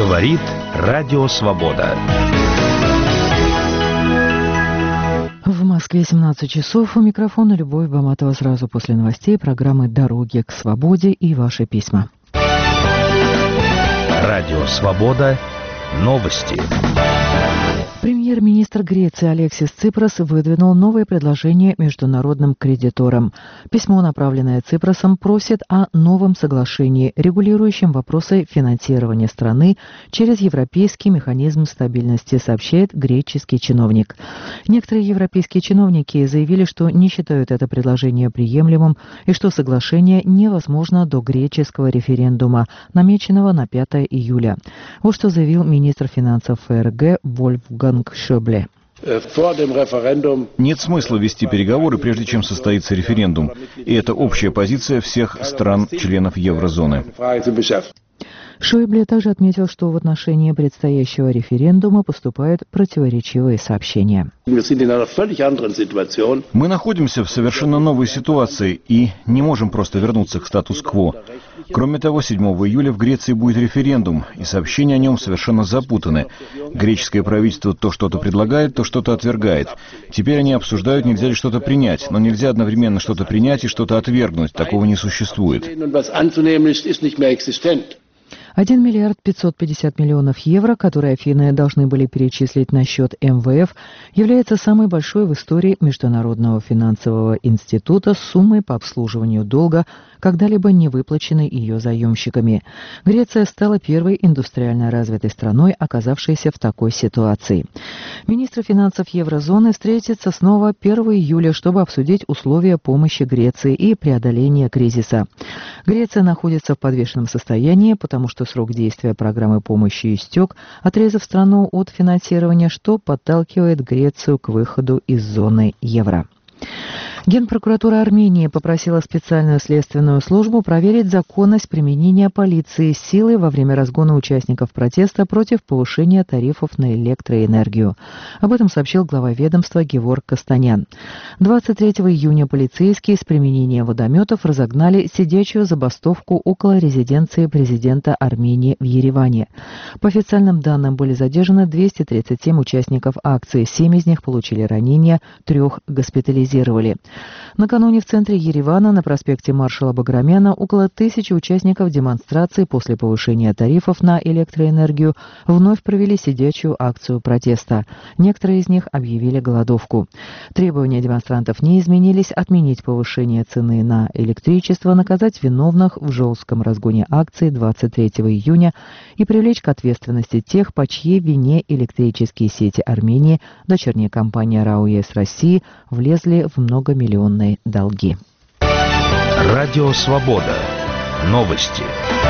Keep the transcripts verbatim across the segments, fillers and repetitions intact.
Говорит Радио Свобода. В Москве семнадцать часов. У микрофона Любовь Баматова. Сразу после новостей программы «Дороги к свободе» и ваши письма. Радио Свобода. Новости. Премьер-министр Греции Алексис Ципрос выдвинул новые предложения международным кредиторам. Письмо, направленное Ципросом, просит о новом соглашении, регулирующем вопросы финансирования страны через Европейский механизм стабильности, сообщает греческий чиновник. Некоторые европейские чиновники заявили, что не считают это предложение приемлемым и что соглашение невозможно до греческого референдума, намеченного на пятое июля. Вот что заявил министр финансов ФРГ Вольфганг Шобле. Нет смысла вести переговоры, прежде чем состоится референдум. И это общая позиция всех стран-членов еврозоны. Шойбле также отметил, что в отношении предстоящего референдума поступают противоречивые сообщения. Мы находимся в совершенно новой ситуации и не можем просто вернуться к статус-кво. Кроме того, седьмого июля в Греции будет референдум, и сообщения о нем совершенно запутаны. Греческое правительство то что-то предлагает, то что-то отвергает. Теперь они обсуждают, нельзя ли что-то принять, но нельзя одновременно что-то принять и что-то отвергнуть. Такого не существует. один миллиард пятьсот пятьдесят миллионов евро, которые Афины должны были перечислить на счет эм вэ эф, является самой большой в истории Международного финансового института суммой по обслуживанию долга, когда-либо не выплаченной ее заемщиками. Греция стала первой индустриально развитой страной, оказавшейся в такой ситуации. Министры финансов еврозоны встретятся снова первого июля, чтобы обсудить условия помощи Греции и преодоления кризиса. Греция находится в подвешенном состоянии, потому что срок действия программы помощи истек, отрезав страну от финансирования, что подталкивает Грецию к выходу из зоны евро. Генпрокуратура Армении попросила специальную следственную службу проверить законность применения полиции силы во время разгона участников протеста против повышения тарифов на электроэнергию. Об этом сообщил глава ведомства Геворг Костанян. двадцать третьего июня полицейские с применением водометов разогнали сидячую забастовку около резиденции президента Армении в Ереване. По официальным данным были задержаны двести тридцать семь участников акции, семь из них получили ранения, трех госпитализировали. Накануне в центре Еревана на проспекте маршала Баграмяна около тысячи участников демонстрации после повышения тарифов на электроэнергию вновь провели сидячую акцию протеста. Некоторые из них объявили голодовку. Требования демонстрантов не изменились: отменить повышение цены на электричество, наказать виновных в жестком разгоне акции двадцать третьего июня и привлечь к ответственности тех, по чьей вине электрические сети Армении, дочерняя компания РАО ЕС России, влезли в многомиллионные долги. Радио Свобода. Новости.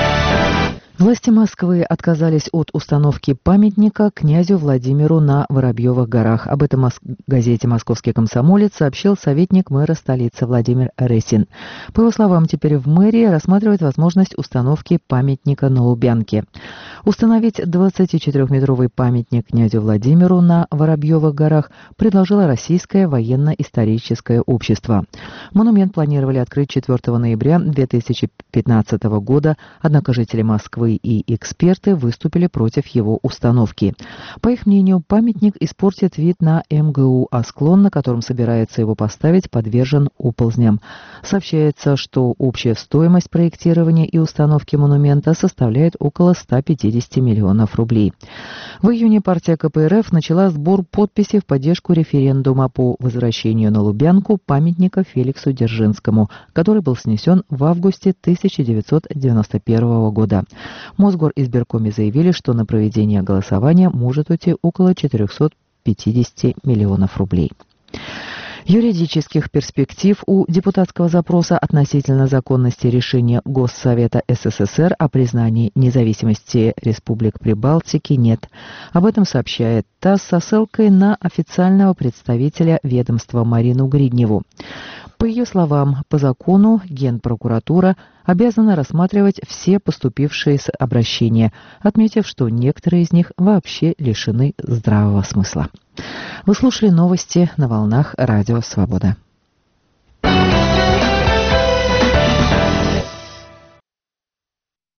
Власти Москвы отказались от установки памятника князю Владимиру на Воробьевых горах. Об этом в газете «Московский комсомолец» сообщил советник мэра столицы Владимир Ресин. По его словам, теперь в мэрии рассматривают возможность установки памятника на Лубянке. Установить двадцатичетырёхметровый памятник князю Владимиру на Воробьевых горах предложило Российское военно-историческое общество. Монумент планировали открыть четвёртого ноября две тысячи пятнадцатого года, однако жители Москвы и эксперты выступили против его установки. По их мнению, памятник испортит вид на эм гэ у, а склон, на котором собирается его поставить, подвержен оползням. Сообщается, что общая стоимость проектирования и установки монумента составляет около ста пятидесяти миллионов рублей. В июне партия ка пэ эр эф начала сбор подписей в поддержку референдума по возвращению на Лубянку памятника Феликсу Дзержинскому, который был снесен в августе тысяча девятьсот девяносто первого года. В Мосгоризбиркоме заявили, что на проведение голосования может уйти около четырехсот пятидесяти миллионов рублей. Юридических перспектив у депутатского запроса относительно законности решения Госсовета эс эс эс эр о признании независимости республик Прибалтики нет. Об этом сообщает ТАСС со ссылкой на официального представителя ведомства Марину Гридневу. По ее словам, по закону Генпрокуратура обязана рассматривать все поступившие обращения, отметив, что некоторые из них вообще лишены здравого смысла. Вы слушали новости на волнах Радио Свобода.